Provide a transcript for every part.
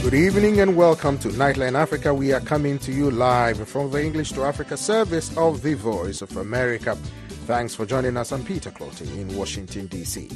Good evening and welcome to Nightline Africa. We are coming to you live from the English to Africa service of the Voice of America. Thanks for joining us. I'm Peter Clotty in Washington, D.C.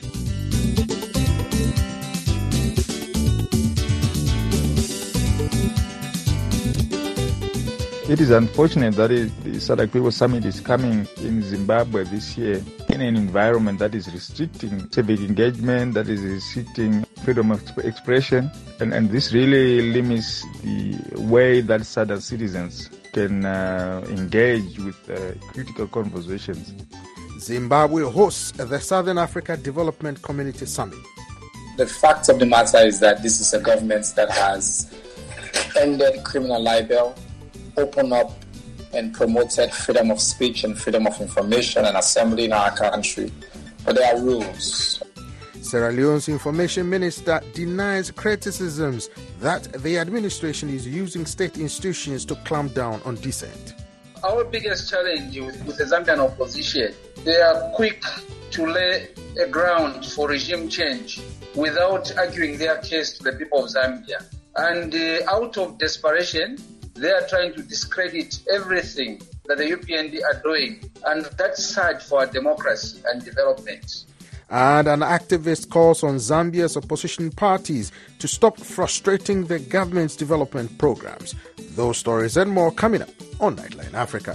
It is unfortunate that the SADC People Summit is coming in Zimbabwe this year in an environment that is restricting civic engagement, that is restricting freedom of expression, and this really limits the way that SADC citizens can engage with critical conversations. Zimbabwe hosts the Southern Africa Development Community Summit. The fact of the matter is that this is a government that has ended criminal libel, opened up and promoted freedom of speech and freedom of information and assembly in our country. But there are rules. Sierra Leone's information minister denies criticisms that the administration is using state institutions to clamp down on dissent. Our biggest challenge with the Zambian opposition, they are quick to lay a ground for regime change without arguing their case to the people of Zambia. And out of desperation, they are trying to discredit everything that the UPND are doing, and that's sad for our democracy and development. And an activist calls on Zambia's opposition parties to stop frustrating the government's development programs. Those stories and more coming up on Nightline Africa.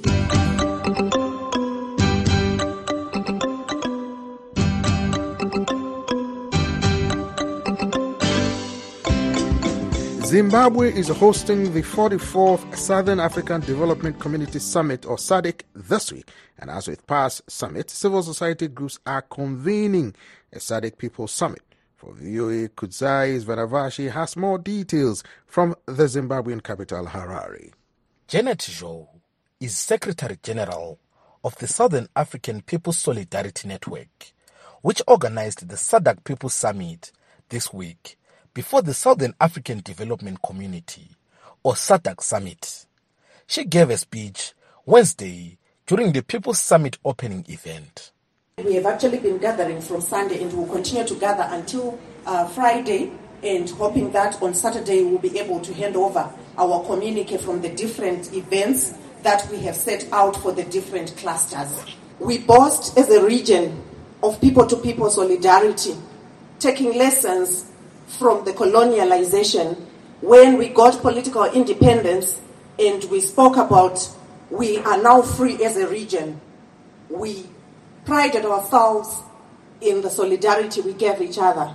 Zimbabwe is hosting the 44th Southern African Development Community Summit, or SADC, this week. And as with past summits, civil society groups are convening a SADC People Summit. For VOA, Kudzai Vanavashi has more details from the Zimbabwean capital, Harare. Janet Zhou is Secretary General of the Southern African People's Solidarity Network, which organized the SADC People Summit this week before the Southern African Development Community, or SADC Summit. She gave a speech Wednesday during the People's Summit opening event. We have actually been gathering from Sunday and will continue to gather until Friday, and hoping that on Saturday we'll be able to hand over our communique from the different events that we have set out for the different clusters. We boast as a region of people-to-people solidarity, taking lessons from the colonialization when we got political independence and we spoke about we are now free as a region. We prided ourselves in the solidarity we gave each other.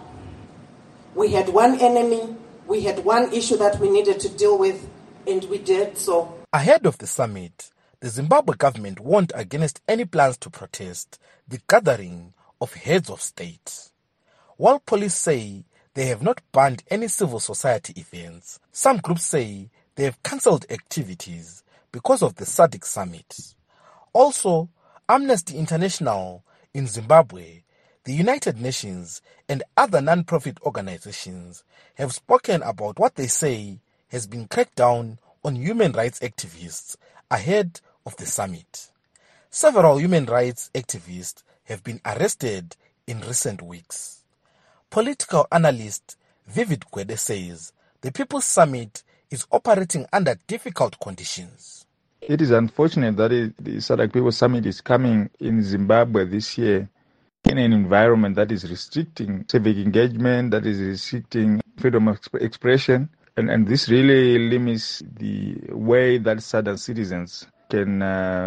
We had one enemy, we had one issue that we needed to deal with, and we did so. Ahead of the summit, the Zimbabwe government warned against any plans to protest the gathering of heads of state. While police say they have not banned any civil society events, some groups say they have cancelled activities because of the SADC summit. Also, Amnesty International in Zimbabwe, the United Nations, and other non-profit organizations have spoken about what they say has been crackdown on human rights activists ahead of the summit. Several human rights activists have been arrested in recent weeks. Political analyst Vivid Gwede says the People's Summit is operating under difficult conditions. It is unfortunate that the SADC People Summit is coming in Zimbabwe this year in an environment that is restricting civic engagement, that is restricting freedom of expression, and this really limits the way that SADC citizens can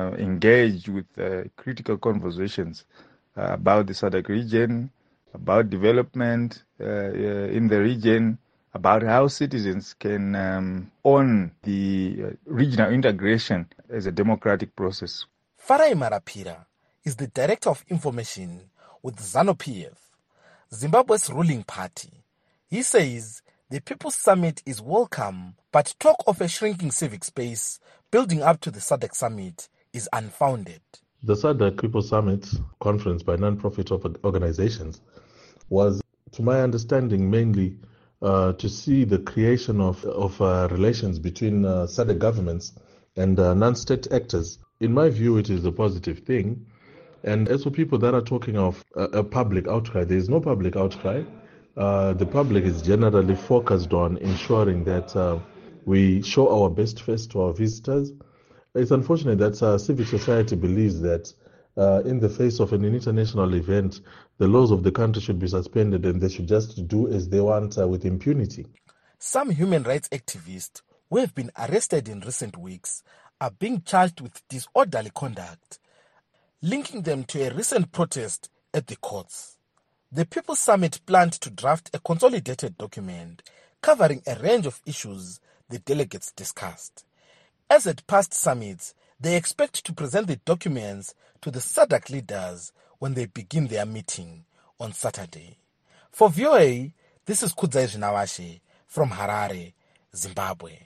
engage with critical conversations about the SADC region, about development in the region, about how citizens can own the regional integration as a democratic process. Farai Marapira is the Director of Information with ZANU-PF, Zimbabwe's ruling party. He says the People's Summit is welcome, but talk of a shrinking civic space building up to the SADC Summit is unfounded. The SADC People's Summit conference by non-profit organizations was, to my understanding, mainly to see the creation of relations between SADC governments and non-state actors. In my view, it is a positive thing. And as for people that are talking of a public outcry, there is no public outcry. the public is generally focused on ensuring that we show our best face to our visitors. It's unfortunate that civil society believes that in the face of an international event, the laws of the country should be suspended and they should just do as they want with impunity. Some human rights activists who have been arrested in recent weeks are being charged with disorderly conduct, linking them to a recent protest at the courts. The People's Summit planned to draft a consolidated document covering a range of issues the delegates discussed. As at past summits, they expect to present the documents to the SADC leaders when they begin their meeting on Saturday. For VOA, this is Kudzai Zvinawashe from Harare, Zimbabwe.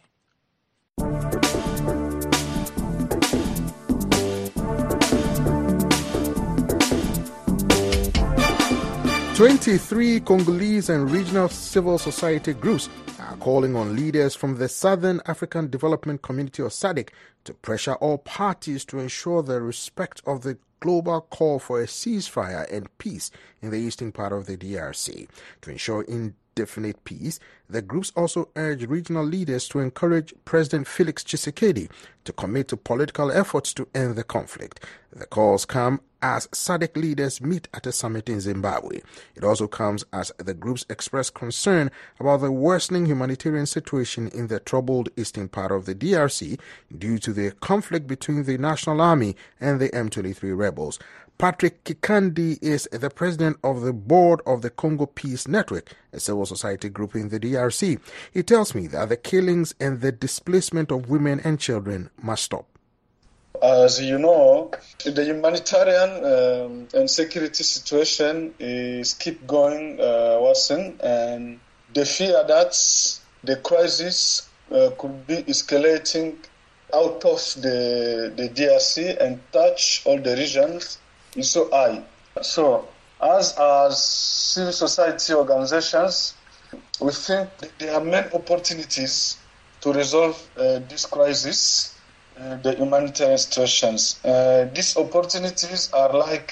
23 Congolese and regional civil society groups are calling on leaders from the Southern African Development Community or SADC to pressure all parties to ensure the respect of the global call for a ceasefire and peace in the eastern part of the DRC. To ensure indefinite peace, the groups also urge regional leaders to encourage President Felix Tshisekedi to commit to political efforts to end the conflict. The calls come as SADC leaders meet at a summit in Zimbabwe. It also comes as the groups express concern about the worsening humanitarian situation in the troubled eastern part of the DRC due to the conflict between the National Army and the M23 rebels. Patrick Kikandi is the president of the board of the Congo Peace Network, a civil society group in the DRC. He tells me that the killings and the displacement of women and children must stop. As you know, the humanitarian and security situation is keep going worsen, and the fear that the crisis could be escalating out of the DRC and touch all the regions is so high. So, as civil society organizations, we think that there are many opportunities to resolve this crisis. The humanitarian situations. These opportunities are like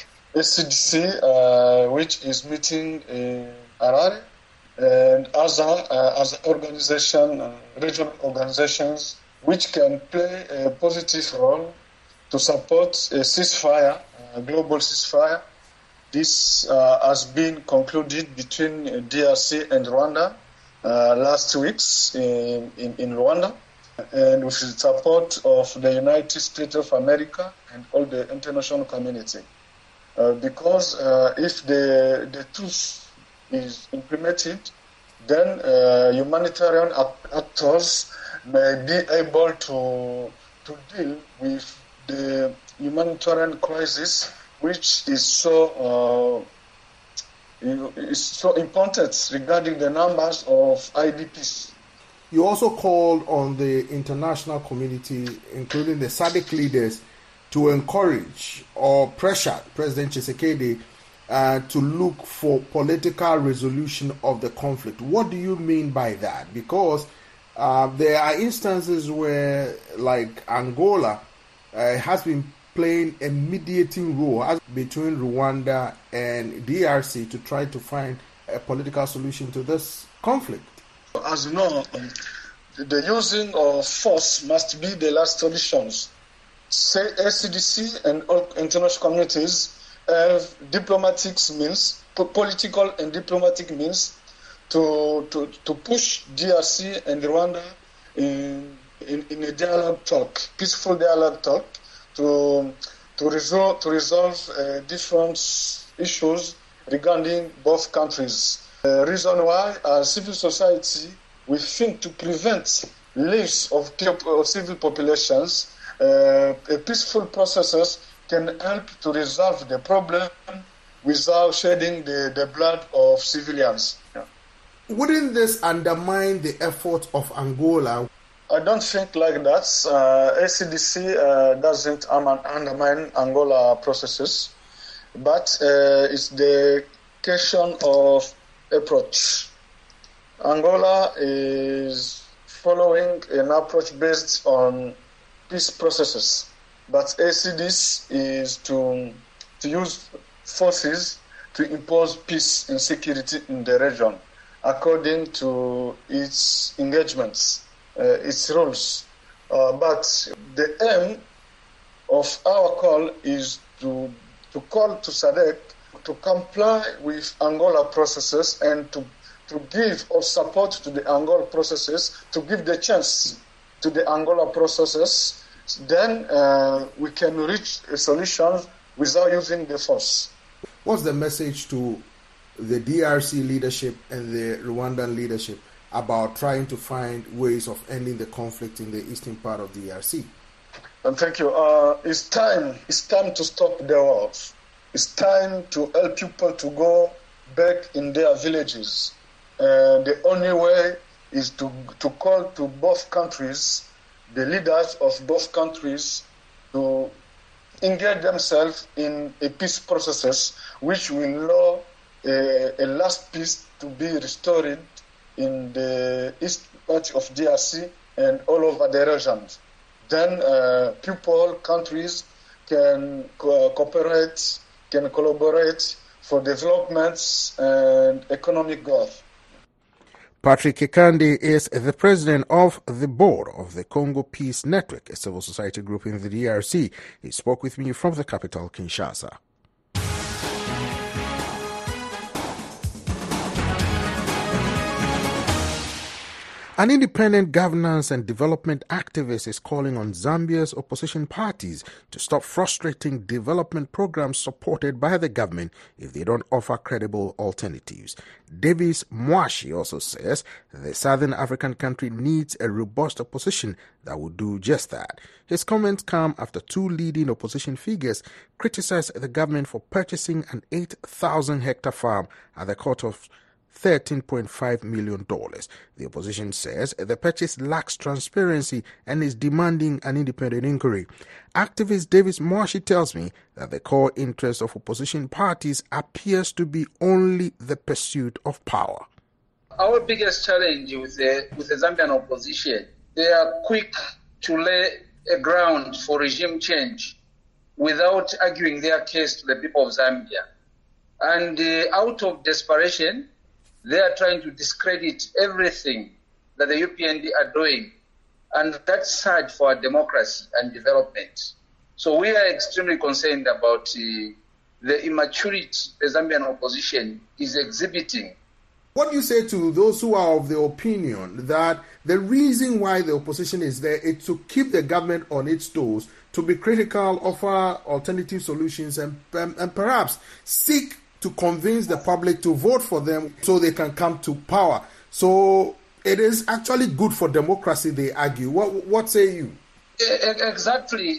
ACDC, which is meeting in Harare, and other organization, regional organizations, which can play a positive role to support a ceasefire, a global ceasefire. This has been concluded between DRC and Rwanda last weeks in Rwanda, and with the support of the United States of America and all the international community. Because if the truth is implemented, then humanitarian actors may be able to deal with the humanitarian crisis, which is so important regarding the numbers of IDPs. You also called on the international community, including the SADC leaders, to encourage or pressure President Tshisekedi to look for political resolution of the conflict. What do you mean by that? Because there are instances where, like Angola, has been playing a mediating role between Rwanda and DRC to try to find a political solution to this conflict. As you know, the using of force must be the last solutions. Say SCDC and all international communities have diplomatic means, political and diplomatic means, to push DRC and Rwanda in a dialogue talk, peaceful dialogue talk, to resolve different issues regarding both countries. Reason why, as civil society, we think to prevent lives of civil populations, peaceful processes can help to resolve the problem without shedding the blood of civilians. Yeah. Wouldn't this undermine the efforts of Angola? I don't think like that. ACDC doesn't undermine Angola processes, but it's the question of approach. Angola is following an approach based on peace processes, but ACDC is to use forces to impose peace and security in the region according to its engagements, its rules. But the aim of our call is to call to SADC to comply with Angola processes and to give or support to the Angola processes, to give the chance to the Angola processes. Then we can reach a solution without using the force. What's the message to the DRC leadership and the Rwandan leadership about trying to find ways of ending the conflict in the eastern part of the DRC? Thank you. It's time to stop the wars. It's time to help people to go back in their villages. The only way is to call to both countries, the leaders of both countries, to engage themselves in a peace processes which will allow a last peace to be restored in the east part of DRC and all over the regions. Then people, countries can cooperate, can collaborate for developments and economic growth. Patrick Kekandi is the president of the board of the Congo Peace Network, a civil society group in the DRC. He spoke with me from the capital, Kinshasa. An independent governance and development activist is calling on Zambia's opposition parties to stop frustrating development programs supported by the government if they don't offer credible alternatives. Davis Mwashi also says the Southern African country needs a robust opposition that will do just that. His comments come after two leading opposition figures criticized the government for purchasing an 8,000-hectare farm at the cost of $13.5 million. The opposition says the purchase lacks transparency and is demanding an independent inquiry. Activist Davis Mwashi tells me that the core interest of opposition parties appears to be only the pursuit of power. Our biggest challenge with the Zambian opposition, they are quick to lay a ground for regime change without arguing their case to the people of Zambia. And out of desperation, they are trying to discredit everything that the UPND are doing, and that's sad for our democracy and development. So we are extremely concerned about the immaturity the Zambian opposition is exhibiting. What do you say to those who are of the opinion that the reason why the opposition is there is to keep the government on its toes, to be critical, offer alternative solutions, and perhaps seek to convince the public to vote for them so they can come to power? So it is actually good for democracy, they argue. What say you? Exactly.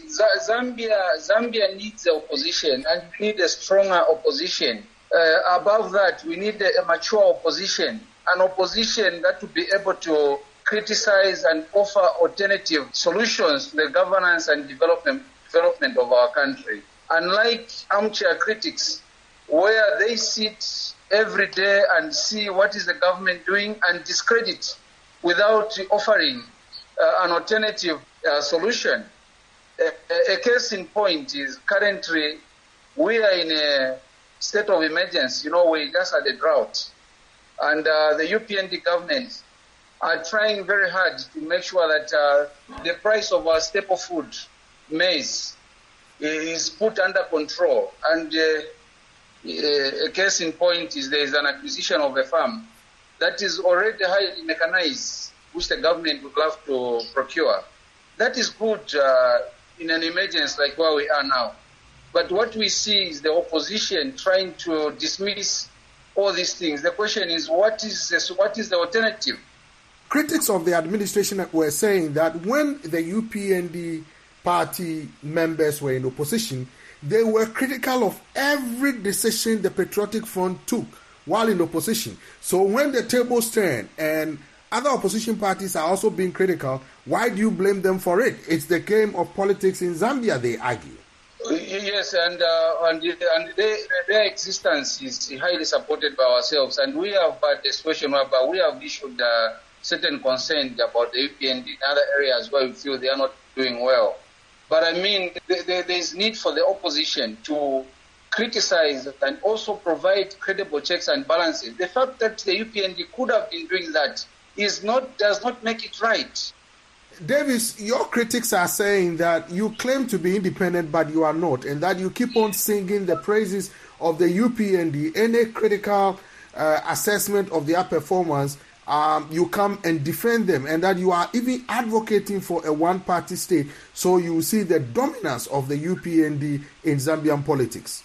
Zambia needs the opposition, and we need a stronger opposition. Above that, we need a mature opposition, an opposition that will be able to criticize and offer alternative solutions to the governance and development of our country. Unlike armchair critics, where they sit every day and see what is the government doing and discredit without offering an alternative solution. A case in point is currently we are in a state of emergency. We just had a drought. And the UPND government are trying very hard to make sure that the price of our staple food, maize, is put under control. And a case in point is there is an acquisition of a farm that is already highly mechanized, which the government would love to procure. That is good in an emergency like where we are now. But what we see is the opposition trying to dismiss all these things. The question is, what is the alternative? Critics of the administration were saying that when the UPND party members were in opposition, they were critical of every decision the Patriotic Front took while in opposition. So when the tables turn and other opposition parties are also being critical, why do you blame them for it? It's the game of politics in Zambia, they argue. Yes, and their existence is highly supported by ourselves. And we have had a situation whereby we have issued certain concerns about the UPND in other areas where we feel they are not doing well. But I mean, there is need for the opposition to criticize and also provide credible checks and balances. The fact that the UPND could have been doing that does not make it right. Davis, your critics are saying that you claim to be independent, but you are not, and that you keep on singing the praises of the UPND. Any critical assessment of their performance, you come and defend them, and that you are even advocating for a one-party state, so you see the dominance of the UPND in Zambian politics.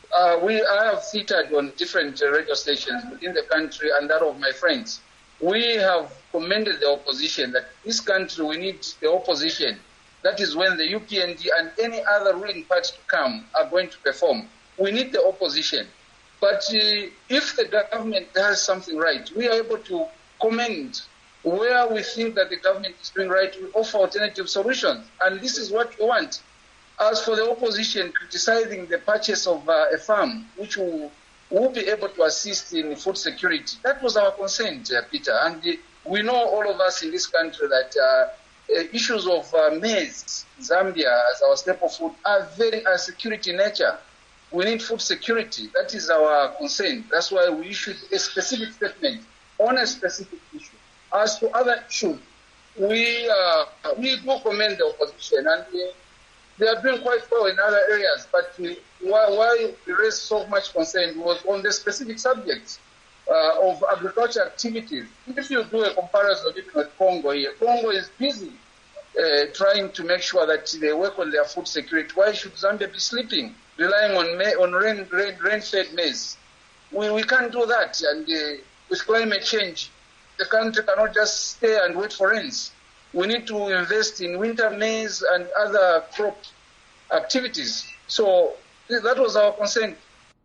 I have featured on different radio stations within the country and that of my friends. We have commended the opposition that this country, we need the opposition. That is when the UPND and any other ruling party to come are going to perform. We need the opposition. But if the government does something right, we are able to commend where we think that the government is doing right. We offer alternative solutions. And this is what we want. As for the opposition criticizing the purchase of a farm, which will be able to assist in food security, that was our concern, Peter. And we know, all of us in this country, that issues of maize, Zambia, as our staple food, are security in nature. We need food security. That is our concern. That's why we issued a specific statement on a specific issue. As to other issues, we do commend the opposition, and they are doing quite well in other areas, but why we raised so much concern was on the specific subjects of agriculture activities. If you do a comparison with Congo here, Congo is busy trying to make sure that they work on their food security. Why should Zambia be sleeping, relying on rain-fed maize? We can't do that, and with climate change, the country cannot just stay and wait for rains. We need to invest in winter maize and other crop activities. So that was our concern.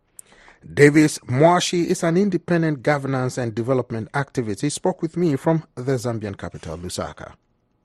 Davis Mwashi is an independent governance and development activist. He spoke with me from the Zambian capital, Lusaka.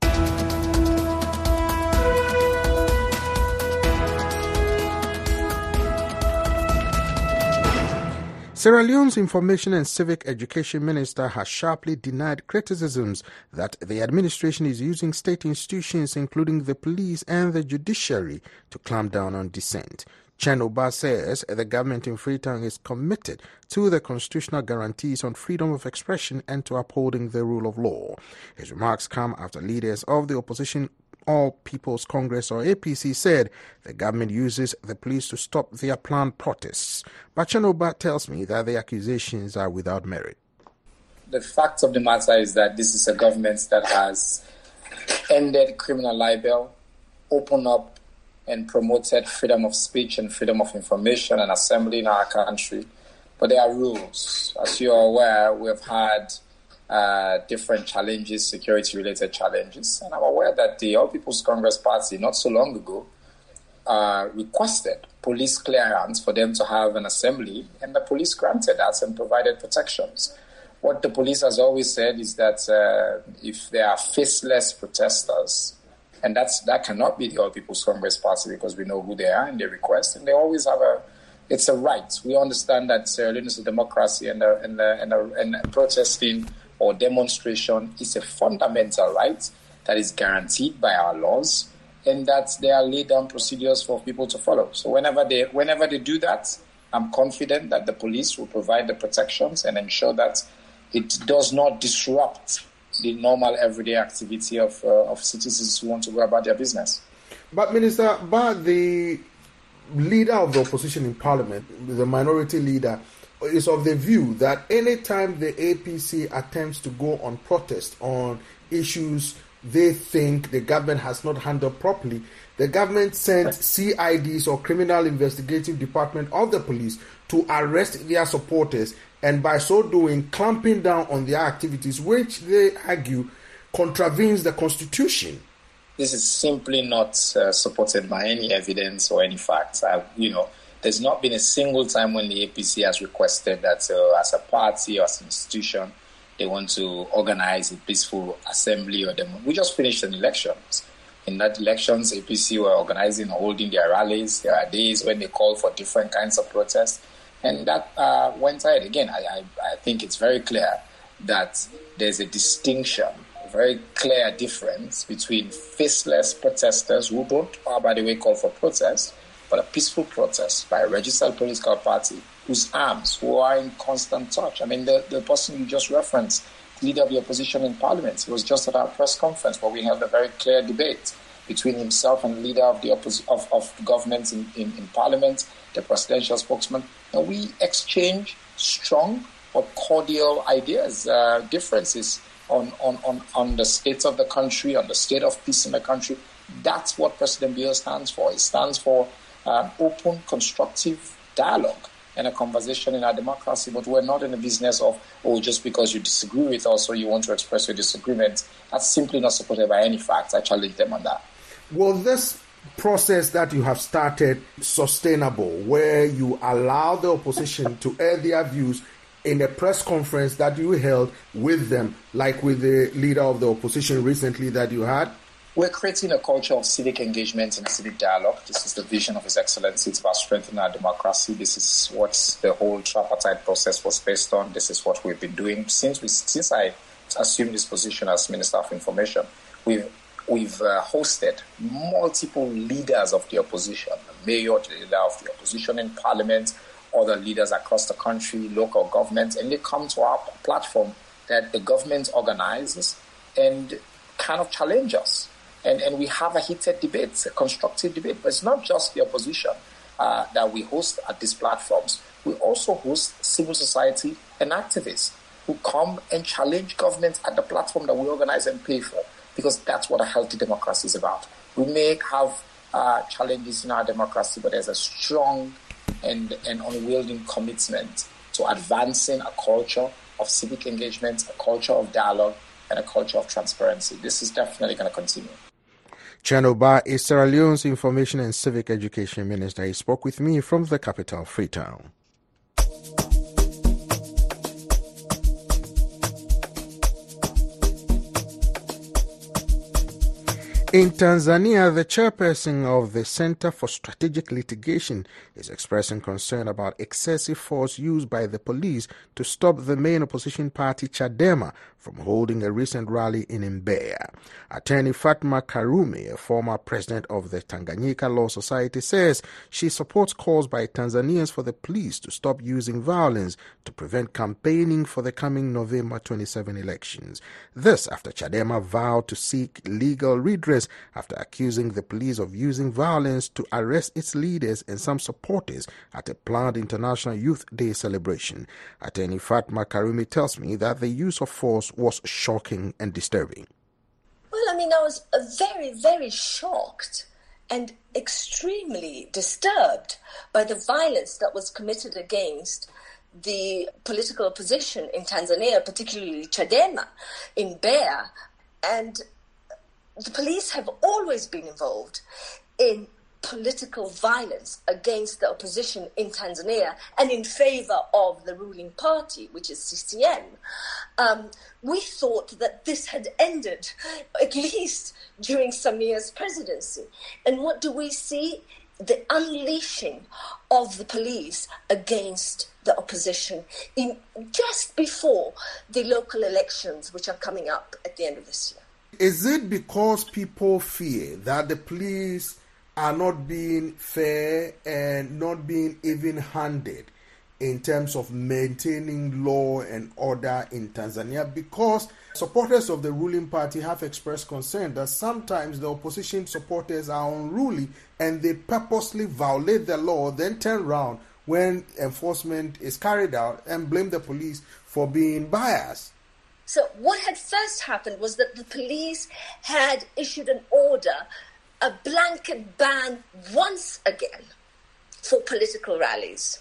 Sierra Leone's Information and Civic Education Minister has sharply denied criticisms that the administration is using state institutions, including the police and the judiciary, to clamp down on dissent. Chen Oba says the government in Freetown is committed to the constitutional guarantees on freedom of expression and to upholding the rule of law. His remarks come after leaders of the opposition All People's Congress, or APC, said the government uses the police to stop their planned protests. But Chen Oba tells me that the accusations are without merit. The fact of the matter is that this is a government that has ended criminal libel, opened up and promoted freedom of speech and freedom of information and assembly in our country. But there are rules. As you are aware, we have had different challenges, security-related challenges. And I'm aware that the All People's Congress Party, not so long ago, requested police clearance for them to have an assembly, and the police granted that and provided protections. What the police has always said is that if there are faceless protesters, and that cannot be the All People's Congress Party, because we know who they are and they request, and they always have it's a right. We understand that Sierra Leone is a democracy, and protesting or demonstration is a fundamental right that is guaranteed by our laws, and that there are laid down procedures for people to follow. So whenever they do that, I'm confident that the police will provide the protections and ensure that it does not disrupt the normal everyday activity of citizens who want to go about their business. But Minister, the leader of the opposition in Parliament, the minority leader, is of the view that anytime the APC attempts to go on protest on issues they think the government has not handled properly, the government sends CIDs, or Criminal Investigative Department of the police, to arrest their supporters, and by so doing clamping down on their activities, which they argue contravenes the Constitution. This is simply not supported by any evidence or any facts. There's not been a single time when the APC has requested that as a party or as an institution, they want to organize a peaceful assembly or demo. We just finished an elections. In that elections, APC were organizing or holding their rallies. There are days when they call for different kinds of protests. And that went ahead. Again, I think it's very clear that there's a distinction, a very clear difference between faceless protesters who don't, by the way, call for protests, but a peaceful protest by a registered political party whose arms, who are in constant touch. I mean, the person you just referenced, leader of the opposition in parliament, he was just at our press conference where we held a very clear debate between himself and the leader of the of government in parliament, the presidential spokesman. And we exchange strong but cordial ideas, differences on the state of the country, on the state of peace in the country. That's what President Biya stands for. It stands for open, constructive dialogue and a conversation in our democracy. But we're not in the business of, just because you disagree with us or you want to express your disagreement. That's simply not supported by any facts. I challenge them on that. Will this process that you have started sustainable, where you allow the opposition to air their views in a press conference that you held with them, like with the leader of the opposition recently that you had? We're creating a culture of civic engagement and civic dialogue. This is the vision of His Excellency. It's about strengthening our democracy. This is what the whole tripartite process was based on. This is what we've been doing since I assumed this position as Minister of Information. We've hosted multiple leaders of the opposition, the mayor, the leader of the opposition in parliament, other leaders across the country, local governments, and they come to our platform that the government organizes and kind of challenge us. And we have a heated debate, a constructive debate. But it's not just the opposition that we host at these platforms. We also host civil society and activists who come and challenge government at the platform that we organize and pay for, because that's what a healthy democracy is about. We may have challenges in our democracy, but there's a strong and unwavering commitment to advancing a culture of civic engagement, a culture of dialogue, and a culture of transparency. This is definitely going to continue. Chen Oba is Sierra Leone's Information and Civic Education Minister. He spoke with me from the capital, Freetown. In Tanzania, the chairperson of the Center for Strategic Litigation is expressing concern about excessive force used by the police to stop the main opposition party, Chadema, from holding a recent rally in Mbeya. Attorney Fatma Karume, a former president of the Tanganyika Law Society, says she supports calls by Tanzanians for the police to stop using violence to prevent campaigning for the coming November 27 elections. This after Chadema vowed to seek legal redress after accusing the police of using violence to arrest its leaders and some supporters at a planned International Youth Day celebration. Attorney Fatma Karume tells me that the use of force was shocking and disturbing. Well, I mean, I was very, very shocked and extremely disturbed by the violence that was committed against the political opposition in Tanzania, particularly Chadema in Mbeya. And the police have always been involved in political violence against the opposition in Tanzania and in favor of the ruling party, which is CCM. We thought that this had ended, at least during Samir's presidency. And what do we see? The unleashing of the police against the opposition just before the local elections, which are coming up at the end of this year. Is it because people fear that the police are not being fair and not being even-handed in terms of maintaining law and order in Tanzania? Because supporters of the ruling party have expressed concern that sometimes the opposition supporters are unruly and they purposely violate the law, then turn around when enforcement is carried out and blame the police for being biased. So what had first happened was that the police had issued an order, a blanket ban once again for political rallies.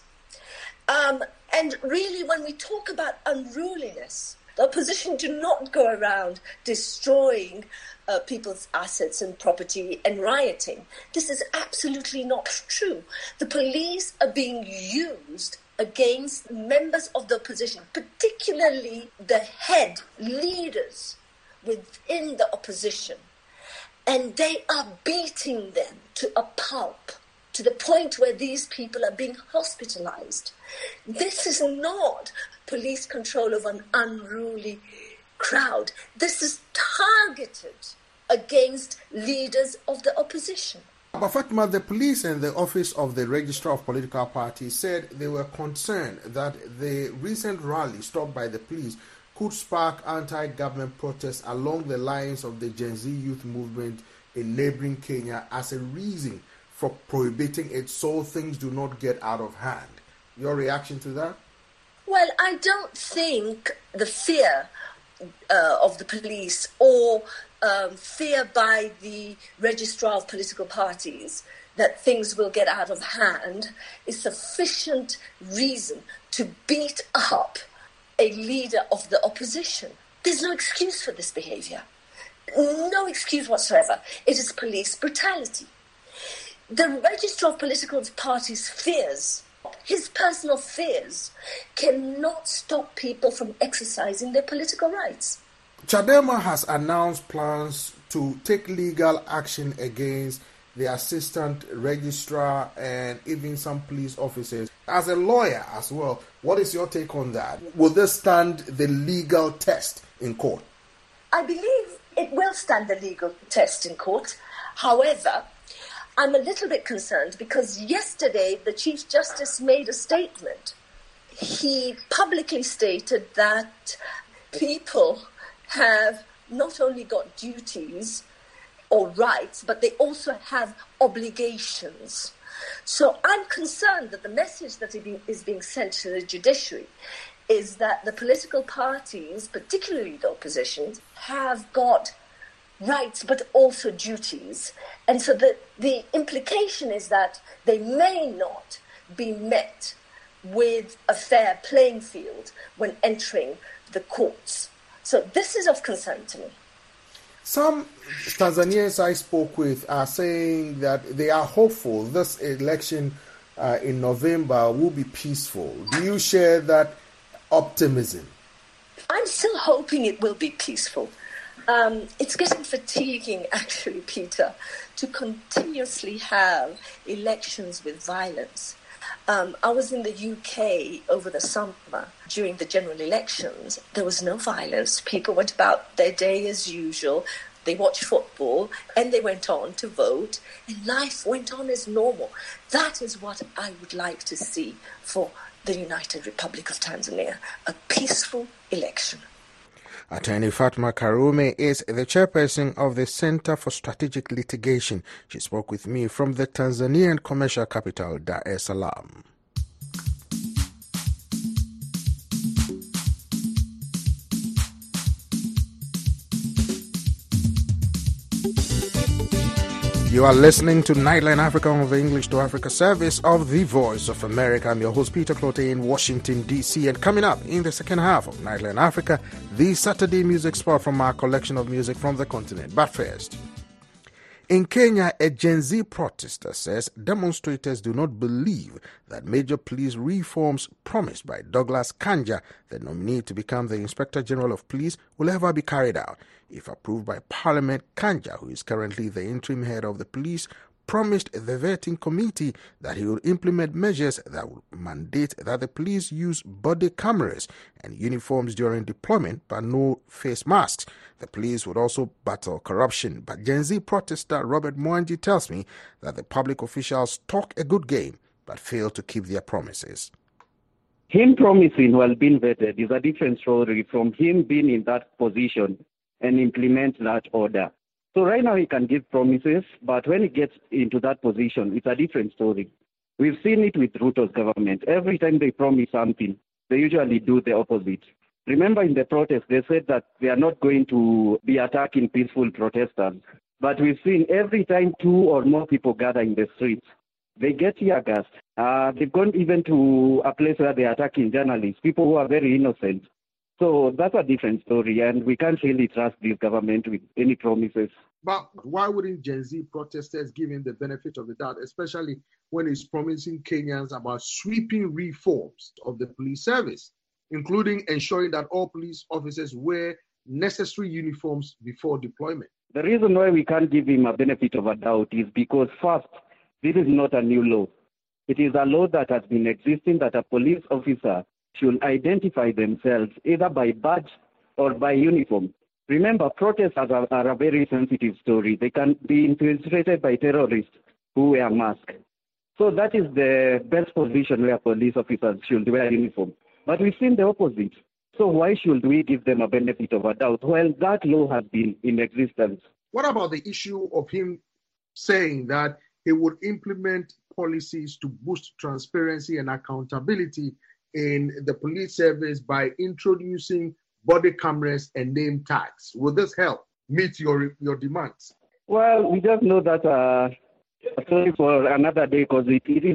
And really, when we talk about unruliness, the opposition do not go around destroying people's assets and property and rioting. This is absolutely not true. The police are being used against members of the opposition, particularly the head leaders within the opposition. And they are beating them to a pulp, to the point where these people are being hospitalized. This is not police control of an unruly crowd. This is targeted against leaders of the opposition. But Fatma, the police and the Office of the Registrar of Political Parties said they were concerned that the recent rally stopped by the police could spark anti-government protests along the lines of the Gen Z youth movement in neighboring Kenya as a reason for prohibiting it so things do not get out of hand. Your reaction to that? Well, I don't think the fear of the police or fear by the registrar of political parties that things will get out of hand is sufficient reason to beat up a leader of the opposition. There's no excuse for this behavior. No excuse whatsoever. It is police brutality. The registrar of political parties' fears, his personal fears, cannot stop people from exercising their political rights. Chadema has announced plans to take legal action against the assistant registrar and even some police officers. As a lawyer as well, what is your take on that? Will this stand the legal test in court? I believe it will stand the legal test in court. However, I'm a little bit concerned because yesterday the Chief Justice made a statement. He publicly stated that people have not only got duties or rights, but they also have obligations. So I'm concerned that the message that is being sent to the judiciary is that the political parties, particularly the opposition, have got rights but also duties. And so the implication is that they may not be met with a fair playing field when entering the courts. So this is of concern to me. Some Tanzanians I spoke with are saying that they are hopeful this election in November will be peaceful. Do you share that optimism? I'm still hoping it will be peaceful. It's getting fatiguing, actually, Peter, to continuously have elections with violence. I was in the UK over the summer during the general elections. There was no violence. People went about their day as usual. They watched football and they went on to vote, and life went on as normal. That is what I would like to see for the United Republic of Tanzania, a peaceful election. Attorney Fatma Karume is the chairperson of the Center for Strategic Litigation. She spoke with me from the Tanzanian commercial capital, Dar es Salaam. You are listening to Nightline Africa on the English to Africa service of The Voice of America. I'm your host, Peter Clote, in Washington, D.C. And coming up in the second half of Nightline Africa, the Saturday music spot from our collection of music from the continent. But first, in Kenya, a Gen Z protester says demonstrators do not believe that major police reforms promised by Douglas Kanja, the nominee to become the Inspector General of Police, will ever be carried out. If approved by Parliament, Kanja, who is currently the interim head of the police, promised the vetting committee that he will implement measures that will mandate that the police use body cameras and uniforms during deployment, but no face masks. The police would also battle corruption. But Gen Z protester Robert Mwangi tells me that the public officials talk a good game, but fail to keep their promises. Him promising while being vetted is a different story from him being in that position and implement that order. So right now he can give promises, but when he gets into that position, it's a different story. We've seen it with Ruto's government. Every time they promise something, they usually do the opposite. Remember in the protest, they said that they are not going to be attacking peaceful protesters. But we've seen every time 2 or more people gather in the streets, they get tear gassed. They've gone even to a place where they're attacking journalists, people who are very innocent. So that's a different story, and we can't really trust this government with any promises. But why wouldn't Gen Z protesters give him the benefit of the doubt, especially when he's promising Kenyans about sweeping reforms of the police service, including ensuring that all police officers wear necessary uniforms before deployment? The reason why we can't give him a benefit of a doubt is because, first, this is not a new law. It is a law that has been existing, that a police officer should identify themselves either by badge or by uniform. Remember, protests are a very sensitive story. They can be infiltrated by terrorists who wear masks. So that is the best position where police officers should wear uniform. But we've seen the opposite. So why should we give them a benefit of a doubt? Well, that law has been in existence. What about the issue of him saying that he would implement policies to boost transparency and accountability in the police service by introducing body cameras and name tags? Will this help meet your demands? Well, we just know that sorry for another day, because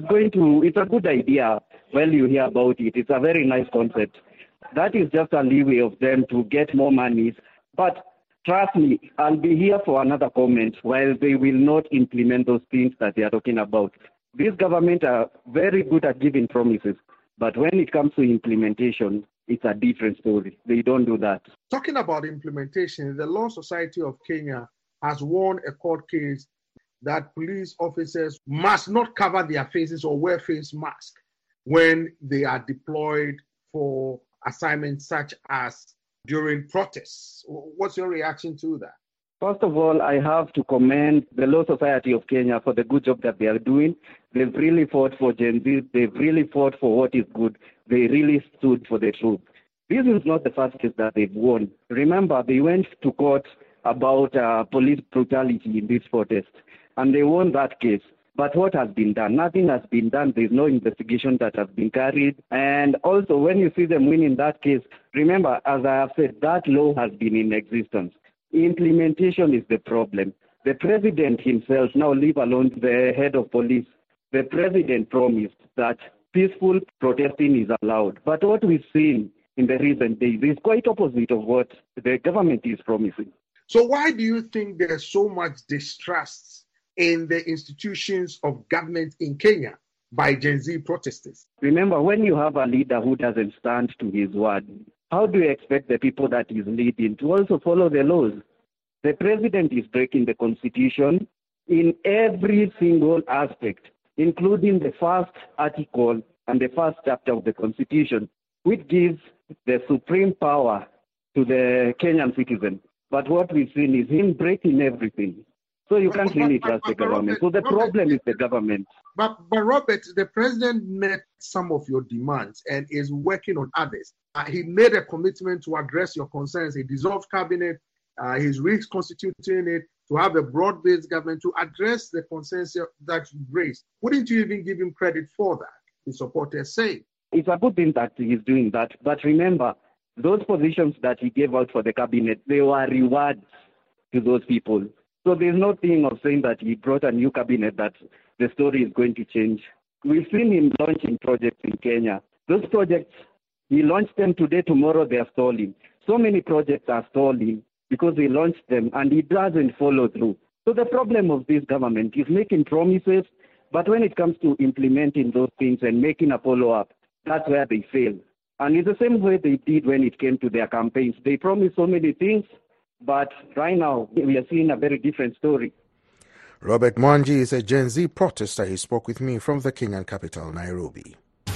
it's a good idea when you hear about it. It's a very nice concept. That is just a leeway of them to get more money. But trust me, I'll be here for another comment while they will not implement those things that they are talking about. This government are very good at giving promises, but when it comes to implementation, it's a different story. They don't do that. Talking about implementation, the Law Society of Kenya has won a court case that police officers must not cover their faces or wear face masks when they are deployed for assignments such as during protests. What's your reaction to that? First of all, I have to commend the Law Society of Kenya for the good job that they are doing. They've really fought for Gen Z. They've really fought for what is good. They really stood for the truth. This is not the first case that they've won. Remember, they went to court about police brutality in this protest, and they won that case. But what has been done? Nothing has been done. There's no investigation that has been carried. And also, when you see them winning that case, remember, as I have said, that law has been in existence. Implementation is the problem. The president himself, now leave alone the head of police, the president promised that peaceful protesting is allowed. But what we've seen in the recent days is quite opposite of what the government is promising. So why do you think there's so much distrust in the institutions of government in Kenya by Gen Z protesters? Remember, when you have a leader who doesn't stand to his word, how do you expect the people that he's leading to also follow the laws? The president is breaking the constitution in every single aspect, including the first article and the first chapter of the constitution, which gives the supreme power to the Kenyan citizen. But what we've seen is him breaking everything. So you can't really trust the government. So the problem is the government. But Robert, the president met some of your demands and is working on others. He made a commitment to address your concerns. He dissolved cabinet. He's reconstituting it to have a broad-based government to address the concerns that you raised. Wouldn't you even give him credit for that? His supporters say. It's a good thing that he's doing that. But remember, those positions that he gave out for the cabinet, they were rewards to those people. So there's no thing of saying that he brought a new cabinet that the story is going to change. We've seen him launching projects in Kenya. Those projects, he launched them today, tomorrow they are stalling. So many projects are stalling because he launched them and he doesn't follow through. So the problem of this government is making promises, but when it comes to implementing those things and making a follow-up, that's where they fail. And it's the same way they did when it came to their campaigns. They promised so many things, but right now we are seeing a very different story. Robert Mwangi is a Gen Z protester. He spoke with me from the Kenyan capital, Nairobi.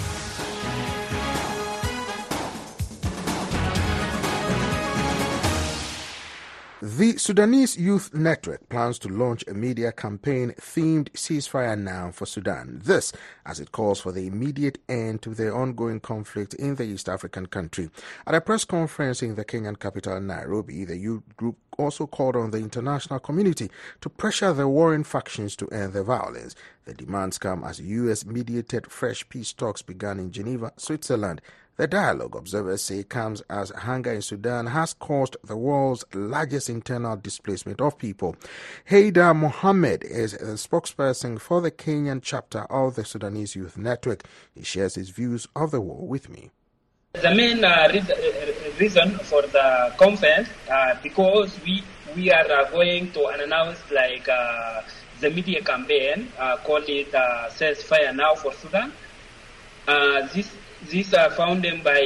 The Sudanese Youth Network plans to launch a media campaign themed Ceasefire Now for Sudan. This, as it calls for the immediate end to the ongoing conflict in the East African country. At a press conference in the Kenyan capital, Nairobi, the youth group also called on the international community to pressure the warring factions to end the violence. The demands come as U.S.-mediated fresh peace talks began in Geneva, Switzerland. The dialogue, observers say, comes as hunger in Sudan has caused the world's largest internal displacement of people. Haidar Mohammed is the spokesperson for the Kenyan chapter of the Sudanese Youth Network. He shares his views of the war with me. The main reason for the conference, because we are going to announce the media campaign, call it Ceasefire Now for Sudan. These are founded by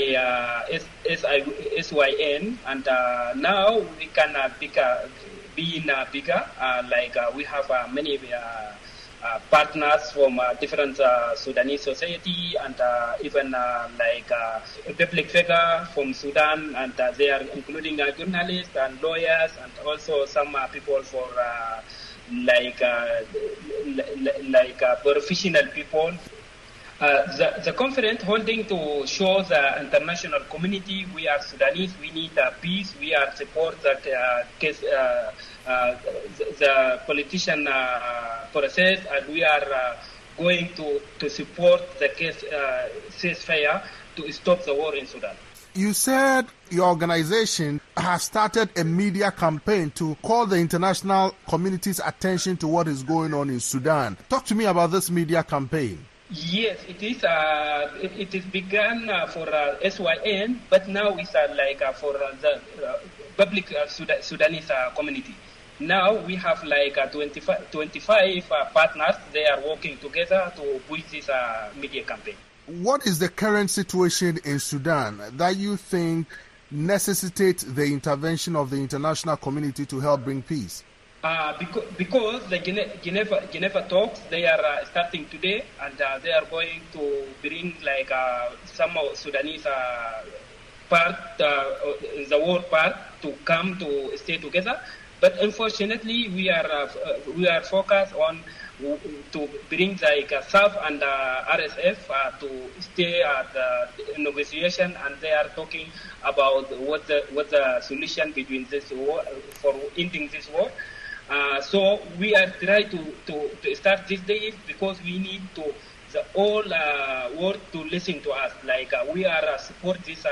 SYN, and now we can be in bigger. We have many partners from different Sudanese society and even public figure from Sudan, and they are including journalists and lawyers and also some people for professional people. The conference holding to show the international community we are Sudanese, we need peace, we are support that the politician process, and we are going to support the ceasefire to stop the war in Sudan. You said your organization has started a media campaign to call the international community's attention to what is going on in Sudan. Talk to me about this media campaign. Yes, it is. It is begun for SYN, but now it's for the public Sudanese community. Now we have 25 partners. They are working together to push this media campaign. What is the current situation in Sudan that you think necessitates the intervention of the international community to help bring peace? Because the Geneva talks, they are starting today, and they are going to bring some Sudanese part, the war part, to come to stay together. But unfortunately, we are focused on to bring SAF and RSF to stay at the negotiation, and they are talking about what the solution between this war for ending this war. So we are trying to start these days because we need the whole world to listen to us. We are support this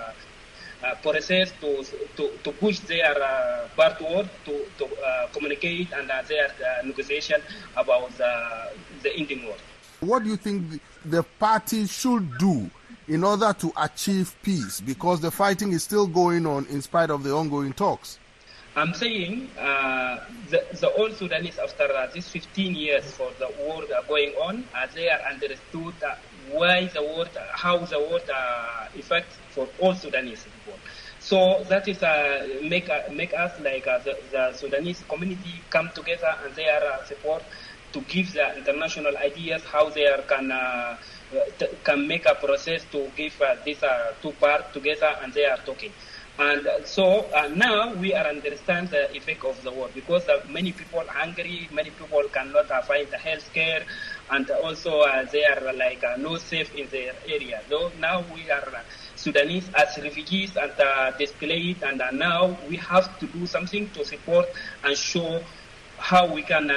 process to push their part world to communicate and their negotiation about the ending war. What do you think the party should do in order to achieve peace? Because the fighting is still going on in spite of the ongoing talks. I'm saying the all Sudanese, after these 15 years for the war going on, they are understood why the war, how the war affects for all Sudanese people. So that is make us the Sudanese community come together, and they are support to give the international ideas how they are can make a process to give these two parts together, and they are talking. And so now we are understand the effect of the war, because many people are hungry, many people cannot find the health care, and also they are no safe in their area. So now we are Sudanese as refugees and displaced, and now we have to do something to support and show how we can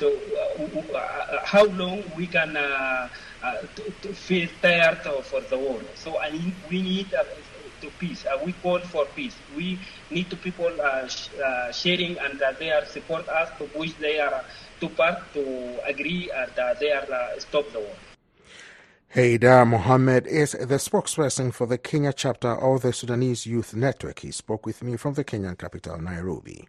how long we can to feel tired for the war. So we need to peace. We call for peace. We need to people sharing, and they are support us to push their two parts to agree and they are stop the war. Haidar Mohammed is the spokesperson for the Kenya chapter of the Sudanese Youth Network. He spoke with me from the Kenyan capital, Nairobi.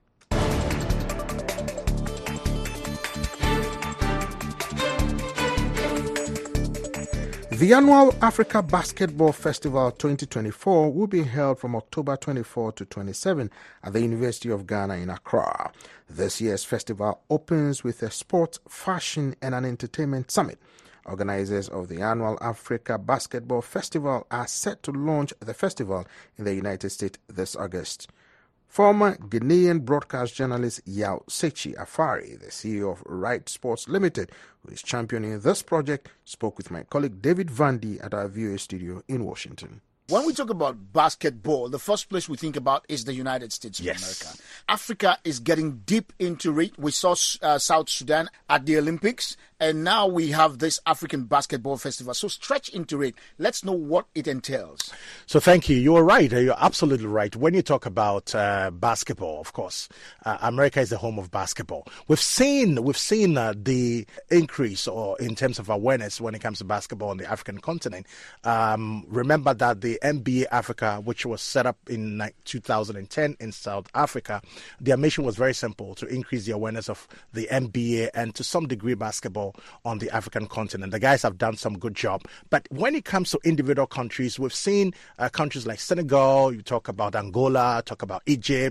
The annual Africa Basketball Festival 2024 will be held from October 24 to 27 at the University of Ghana in Accra. This year's festival opens with a sports, fashion, and an entertainment summit. Organizers of the annual Africa Basketball Festival are set to launch the festival in the United States this August. Former Ghanaian broadcast journalist Yao Sechi Afari, the CEO of Right Sports Limited, who is championing this project, spoke with my colleague David Vandy at our VOA studio in Washington. When we talk about basketball, the first place we think about is the United States of America. Africa is getting deep into it. We saw South Sudan at the Olympics, and now we have this African Basketball Festival. So stretch into it. Let's know what it entails. So thank you. You're right. You're absolutely right. When you talk about basketball, of course, America is the home of basketball. We've seen the increase or in terms of awareness when it comes to basketball on the African continent. Remember that the NBA Africa, which was set up in 2010 in South Africa, their mission was very simple: to increase the awareness of the NBA and to some degree basketball on the African continent. The guys have done some good job. But when it comes to individual countries, we've seen countries like Senegal, you talk about Angola, talk about Egypt,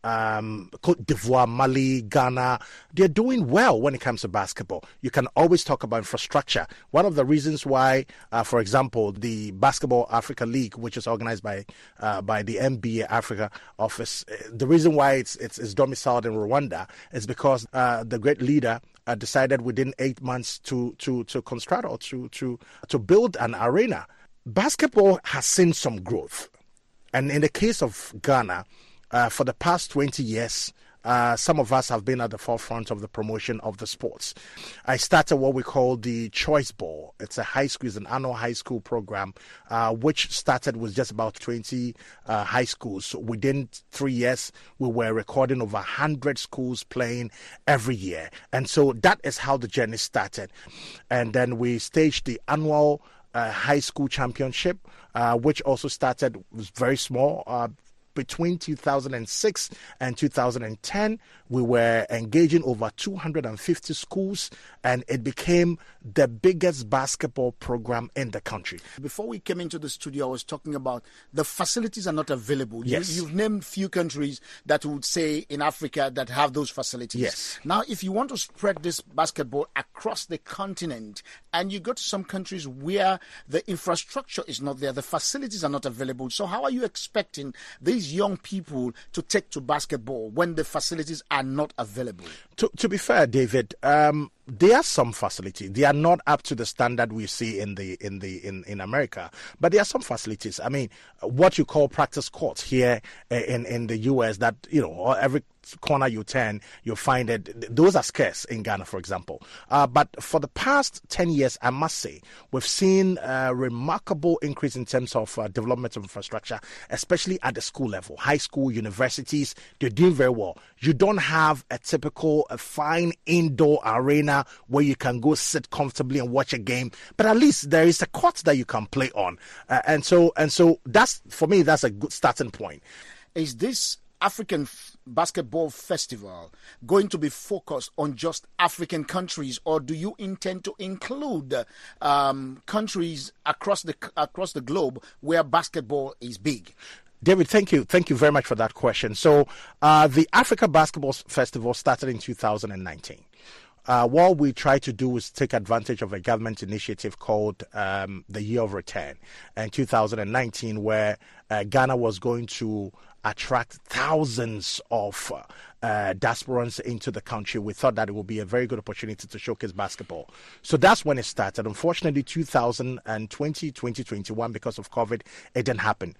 Cote d'Ivoire, Mali, Ghana, they're doing well when it comes to basketball. You can always talk about infrastructure. One of the reasons why, for example, the Basketball Africa League, which is organized by the NBA Africa office, the reason why it's domiciled in Rwanda is because the great leader decided within 8 months to construct or to build an arena. Basketball has seen some growth, and in the case of Ghana, for the past 20 years, some of us have been at the forefront of the promotion of the sports. I started what we call the Choice Ball. It's an annual high school program, which started with just about 20 high schools. So within 3 years, we were recording over 100 schools playing every year. And so that is how the journey started. And then we staged the annual high school championship, which also started, was very small. Between 2006 and 2010, we were engaging over 250 schools, and it became the biggest basketball program in the country. Before we came into the studio, I was talking about the facilities are not available. Yes. You've named few countries that would say in Africa that have those facilities. Yes. Now, if you want to spread this basketball across the continent, and you go to some countries where the infrastructure is not there, the facilities are not available. So how are you expecting these young people to take to basketball when the facilities are not available? To be fair, David, there are some facilities. They are not up to the standard we see in America, but there are some facilities. I mean, what you call practice courts here in the US, that every corner you turn, you'll find it. Those are scarce in Ghana, for example. But for the past 10 years, I must say, we've seen a remarkable increase in terms of development of infrastructure, especially at the school level. High school, universities, they're doing very well. You don't have a typical fine indoor arena where you can go sit comfortably and watch a game, but at least there is a court that you can play on. And so that's, for me, that's a good starting point. Is this African Basketball Festival going to be focused on just African countries, or do you intend to include countries across the globe where basketball is big? David, thank you very much for that question. So the Africa Basketball Festival started in 2019. What we try to do is take advantage of a government initiative called the Year of Return in 2019, where Ghana was going to attract thousands of diasporans into the country. We thought that it would be a very good opportunity to showcase basketball. So that's when it started. Unfortunately, 2020, 2021, because of COVID, it didn't happen.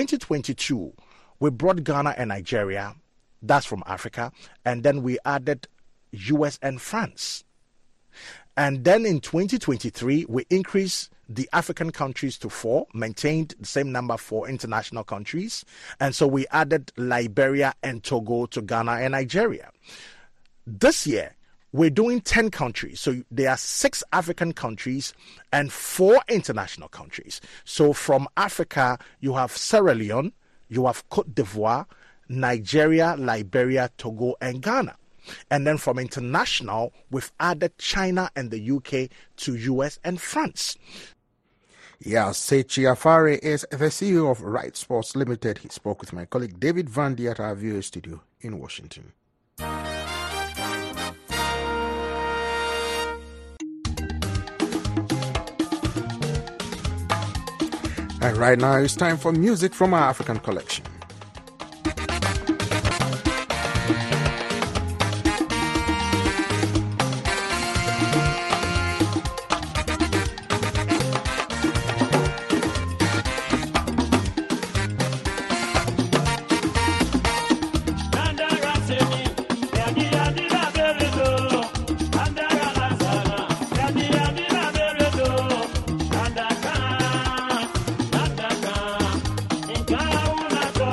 2022, we brought Ghana and Nigeria, that's from Africa, and then we added US and France. And then in 2023, we increased the African countries to 4, maintained the same number for international countries. And so we added Liberia and Togo to Ghana and Nigeria. This year, we're doing 10 countries. So there are 6 African countries and 4 international countries. So from Africa, you have Sierra Leone, you have Cote d'Ivoire, Nigeria, Liberia, Togo, and Ghana. And then from international, we've added China and the UK to US and France. Yeah, Sechi Afare is the CEO of Right Sports Limited. He spoke with my colleague David Van Dee at our VOA studio in Washington. And right now it's time for music from our African collection. Una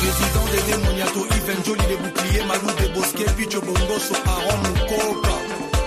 Président des démoniato, Yves Njoli, les boucliers, Malou des Bosquets, Picho Bongoso, Aaron Mukoka.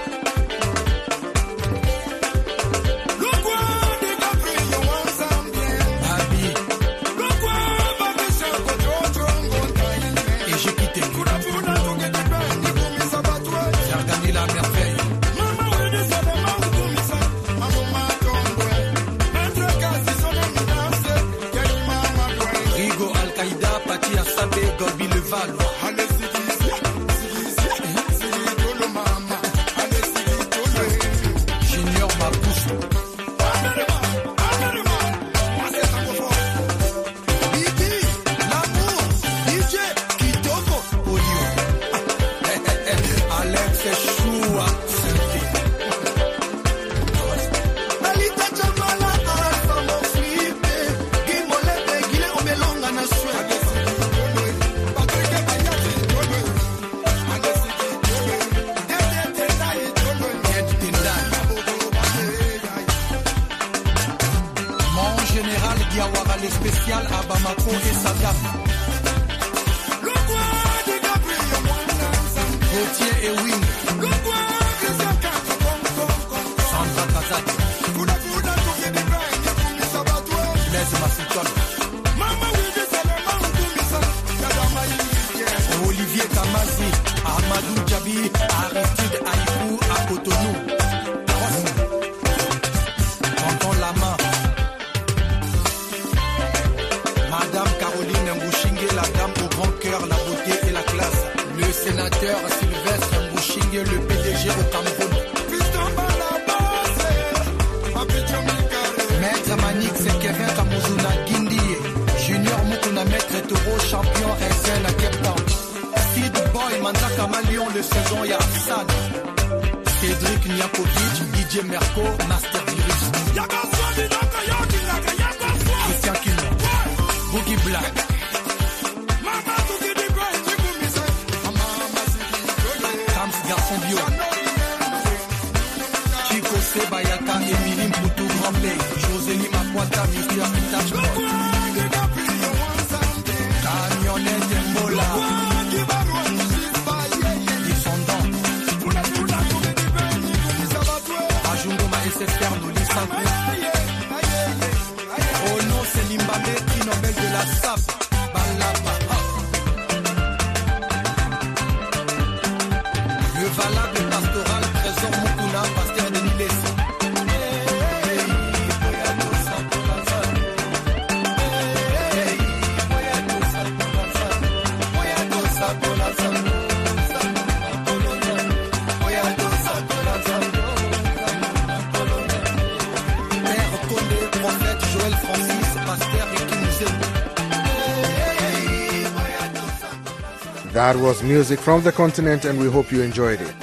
That was music from the continent, and we hope you enjoyed it.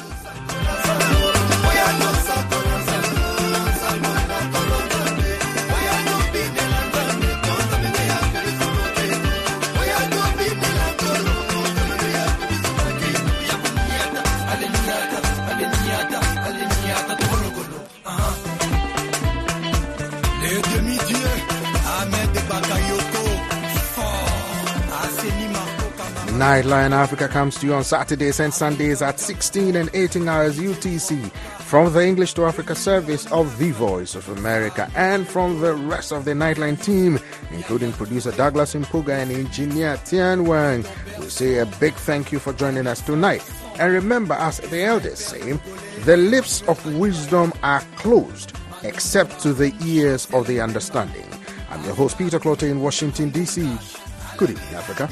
Nightline Africa comes to you on Saturdays and Sundays at 16 and 18 hours UTC from the English to Africa service of The Voice of America, and from the rest of the Nightline team, including producer Douglas Impuga and engineer Tian Wang. We say a big thank you for joining us tonight. And remember, as the elders say, the lips of wisdom are closed except to the ears of the understanding. I'm your host, Peter Clote in Washington, D.C. Good evening, Africa.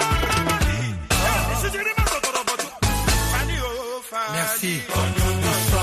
Merci.